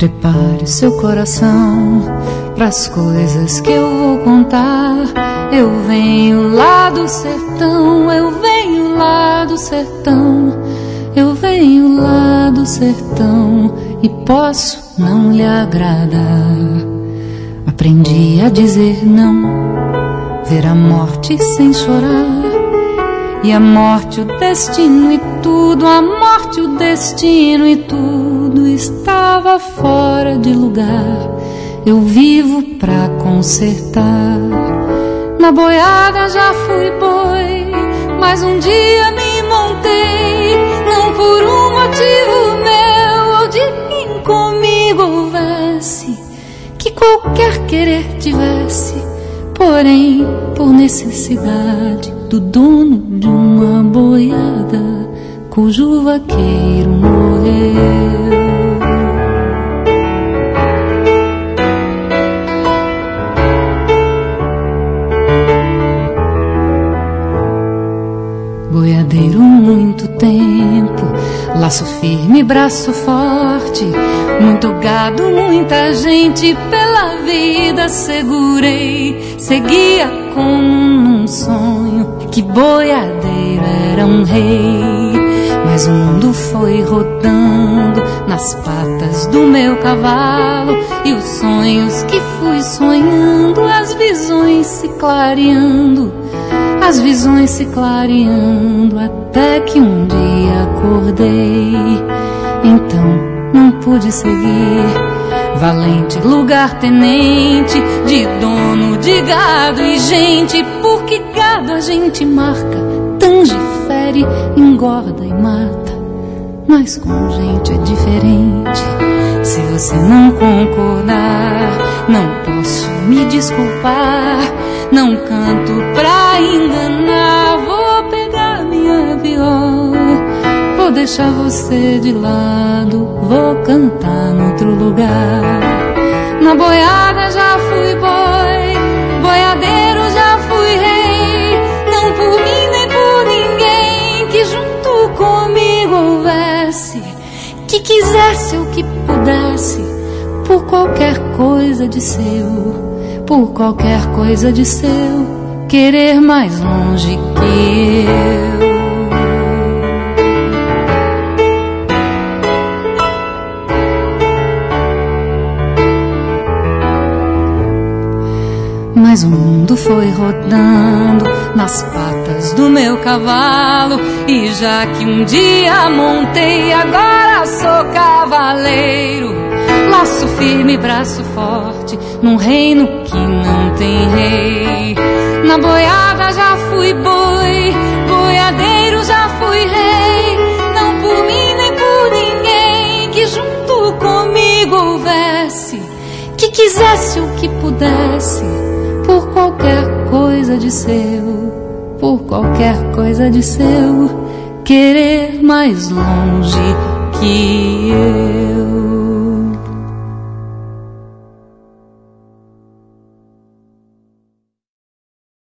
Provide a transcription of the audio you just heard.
Prepare o seu coração pras coisas que eu vou contar. Eu venho lá do sertão, eu venho lá do sertão, eu venho lá do sertão e posso não lhe agradar. Aprendi a dizer não, ver a morte sem chorar. E a morte, o destino e tudo, a morte, o destino e tudo estava fora de lugar. Eu vivo pra consertar. Na boiada já fui boi, mas um dia me montei, não por um motivo meu ou de quem comigo houvesse, que qualquer querer tivesse, porém por necessidade do dono de uma boiada cujo vaqueiro morreu. Boiadeiro muito tempo, laço firme, braço forte, muito gado, muita gente, pela vida segurei, seguia como num sonho, que boiadeiro era um rei. Mas o mundo foi rodando nas patas do meu cavalo, e os sonhos que fui sonhando, as visões se clareando, as visões se clareando, até que um dia acordei. Então não pude seguir, valente lugar-tenente, de dono de gado e gente, porque gado a gente marca, tange, fere, engorda e mata, mas com gente é diferente. Se você não concordar, não posso me desculpar, não canto pra enganar, vou pegar minha viola, vou deixar você de lado, vou cantar noutro lugar. Na boiada já fui boi, boiadeiro já fui rei, não por mim nem por ninguém que junto comigo houvesse, que quisesse ou que pudesse, por qualquer coisa de seu, por qualquer coisa de seu, querer mais longe que eu. Mas o mundo foi rodando nas patas do meu cavalo, e já que um dia montei, agora sou cavaleiro. Laço firme, braço forte, num reino que não tem rei. Na boiada já fui boi, boiadeiro já fui rei, não por mim nem por ninguém que junto comigo houvesse, que quisesse o que pudesse, por qualquer coisa de seu, por qualquer coisa de seu, querer mais longe que eu.